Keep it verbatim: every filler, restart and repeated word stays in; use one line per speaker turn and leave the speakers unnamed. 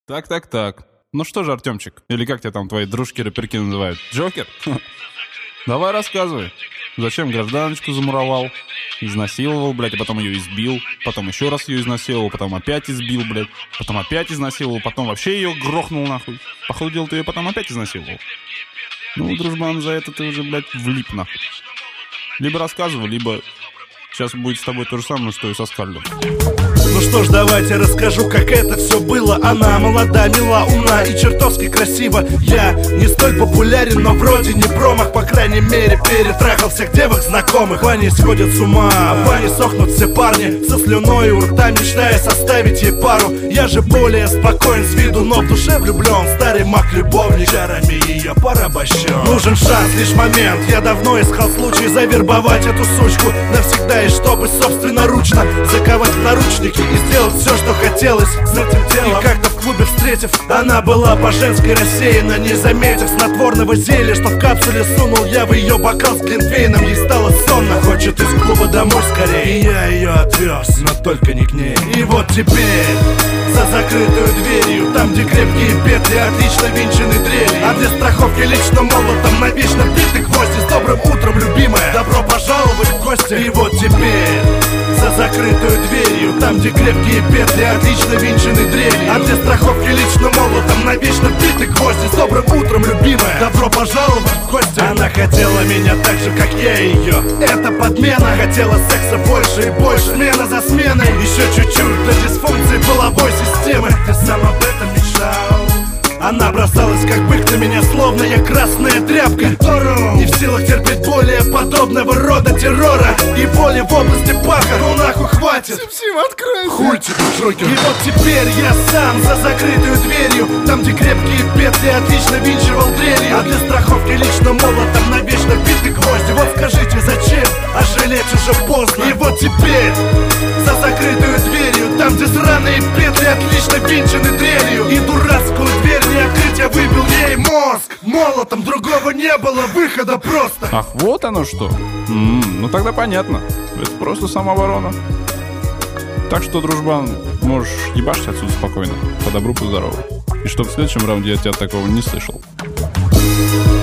Так-так-так. Ну что же, Артемчик, или как тебя там твои дружки-рэперки называют? Джокер? Давай рассказывай. Зачем гражданочку замуровал? Изнасиловал, блядь, а потом ее избил. Потом еще раз ее изнасиловал, потом опять избил, блядь. Потом опять изнасиловал, потом вообще ее грохнул нахуй. Походу дела, ты ее потом опять изнасиловал. Ну, дружбан, за это ты уже, блядь, влип нахуй. Либо рассказывай, либо сейчас будет с тобой то же самое, что и со Скарлетт.
Ну что ж, давайте расскажу, как это все было. Она молода, мила, умна и чертовски красива. Я не столь популярен, но вроде не промах. По крайней мере, перетрахал всех девок знакомых. Вани сходят с ума, а Вани сохнут все парни. Со слюной у рта мечтая составить ей пару. Я же более спокоен с виду, но в душе влюблен. Старый маг-любовник, чарами ее порабощен. Нужен шанс, лишь момент. Я давно искал случай завербовать эту сучку навсегда, и чтобы собственноручно заковать в наручники и сделать все, что хотелось с этим делом. И как-то в клубе встретив, она была по-женски рассеяна, не заметив снотворного зелья, что в капсуле сунул я в ее бокал с глинтвейном. Ей стало сонно, хочет из клуба домой скорее. И я ее отвез, но только не к ней. И вот теперь за закрытую дверью, там, где крепкие петли отлично винчены дрели, а для страховки лично молотом навечно битый гвозди. С добрым утром, любимая, добро пожаловать в гости. И вот теперь за закрытую дверью, там, где крепкие петли отлично винчены дрели, а для страховки лично молотом навечно битый гвозди. С добрым утром, любимая, добро пожаловать в гости. Она хотела меня так же, как я ее. Это подмена, хотела секса больше и больше, смена за сменой. Еще чуть-чуть до дисфункции половой системы. Ты сам об этом мечтал. Она бросалась как бык на меня, словно я красная тряпка. Не в силах терпеть более подобного рода террора и боли в области паха. Ну нахуй хватит,
Сим, откройся.
хуй тебе, Джокер. И вот теперь я сам за закрытую дверью, там, где крепкие петли отлично винчивал дрелью, а для страховки лично молотом навечно битый гвозди. Вот скажите, зачем, а жалеть уже поздно. И вот теперь за закрытую дверью, там, где сраные петли отлично винчены дрелью, и дурацкую дверь не открыть, я выбил ей мозг молотом, другого не было выхода просто.
Ах, вот оно что. М-м, ну тогда понятно. Это просто самооборона. Так что, дружбан, можешь ебашить отсюда спокойно. По добру, по здорову. И чтоб в следующем раунде я тебя такого не слышал.